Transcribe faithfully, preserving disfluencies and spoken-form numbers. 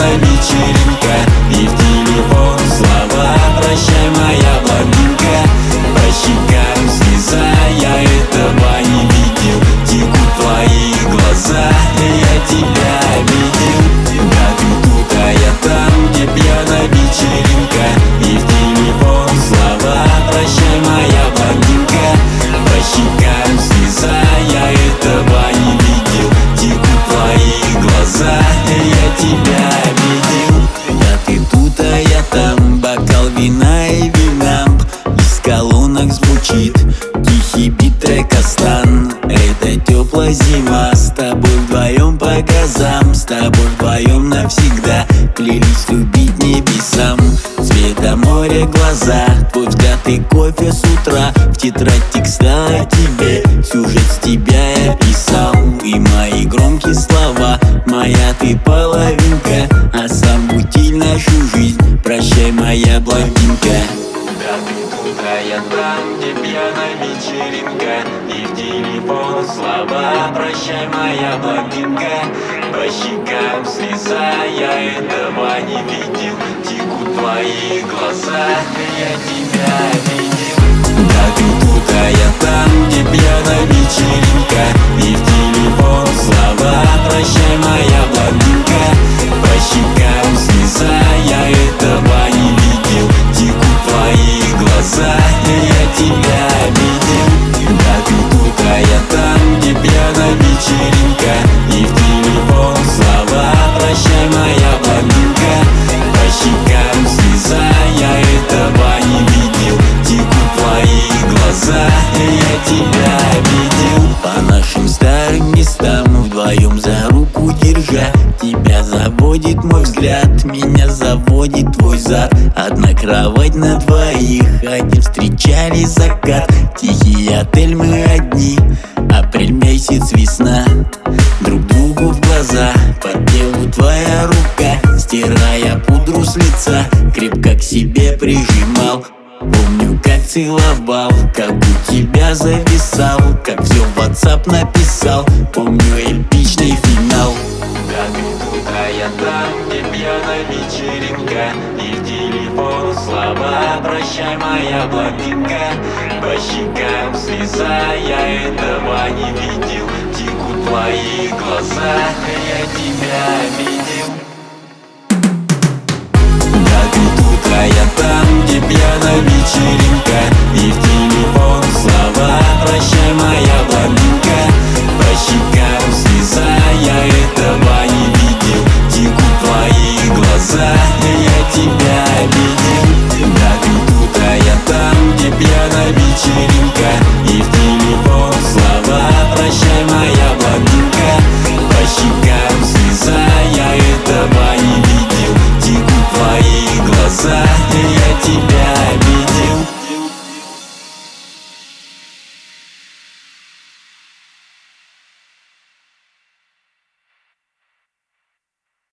пьяная вечеринка, и в телефон слова: прощай, моя блондинка. По щекам слеза, я этого не видел. Текут твои глаза, я тебя обидел. Да ты тут, а я там, где пьяная вечеринка, и в телефон слова: прощай, моя блондинка. По щекам слеза, я этого не видел. Текут твои глаза, я тебя обидел. Да ты тут, а я там, бокал вина и вина. Из колонок звучит тихий бит трека «Стан». Это теплая зима, с тобой вдвоем по газам, с тобой вдвоем навсегда. Клялись любить небесам, цвета моря глаза, твой взгляд и кофе с утра. В тетрадь текста о тебе, сюжет с тебя я писал. И мои громкие слова: моя ты половинка, а сам утиль нашу жизнь. Прощай, моя блондинка. Да ты тут, а я там, где пьяная вечеринка, и в телефон слова: прощай, моя блондинка. По щекам слеза, я этого не видел. Текут твои глаза, я тебя обидел. Да ты тут, а я там, где пьяная вечеринка, и в телефон слова: прощай, моя блондинка. По щекам слеза, я этого не видел. Текут твои глаза, я тебя обидел. Да ты тут, а я там, где пьяная вечеринка, и в телефон слова: прощай, моя блондинка. По щекам слеза, я этого не видел. Текут твои глаза, я тебя обидел. По нашим старым местам, вдвоем за руку держа, тебя заводит мой взгляд, меня заводит твой зад. Одна кровать на двоих, один встречали закат. Тихий отель, мы одни, апрель месяц, весна. Друг другу в глаза, по телу твоя рука, стирая пудру с лица, крепко к себе прижимал. Помню, как целовал, как у тебя зависал, как все в WhatsApp написал. Помню эпичный финал. Да ты тут, а я там, где пьяная вечеринка, и в телефон слова: прощай, моя блондинка. По щекам слеза, я этого не видел. Текут твои глаза, я тебя обидел. Да ты тут, а я там, где пьяная вечеринка, и в телефон слова: прощай, моя блондинка. По щекам слеза, я этого не видел. Текут твои глаза, я тебя обидел. Да ты тут, а я там, где пьяная вечеринка, и в телефон слова: прощай, моя блондинка. По щекам слеза, я этого не видел. Текут твои глаза, я тебя